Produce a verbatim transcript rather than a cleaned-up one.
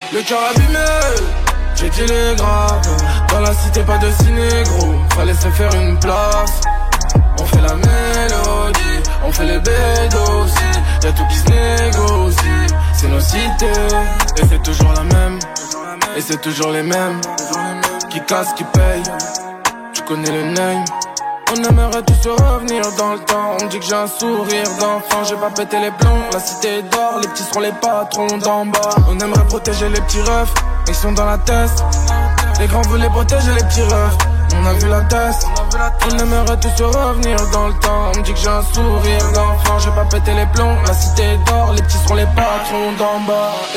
Le cœur abîmé, j'ai dit les graves. Dans la cité pas de ciné gros, fallait se faire une place. On fait la mélodie, on fait les bédos aussi. Y'a tout qui se négocie, c'est nos cités. Et c'est toujours la même, et c'est toujours les mêmes. Qui casse, qui paye, tu connais le name. On aimerait tous se revenir dans le temps. On me dit que j'ai un sourire d'enfant. J'ai pas pété les plombs, la cité dort. Les petits seront les patrons d'en bas. On aimerait protéger les petits refs, ils sont dans la tête. Les grands voulaient protéger les petits refs. On a vu la test. On aimerait tous se revenir dans le temps. On me dit que j'ai un sourire d'enfant. J'ai pas pété les plombs, la cité dort. Les petits seront les patrons d'en bas.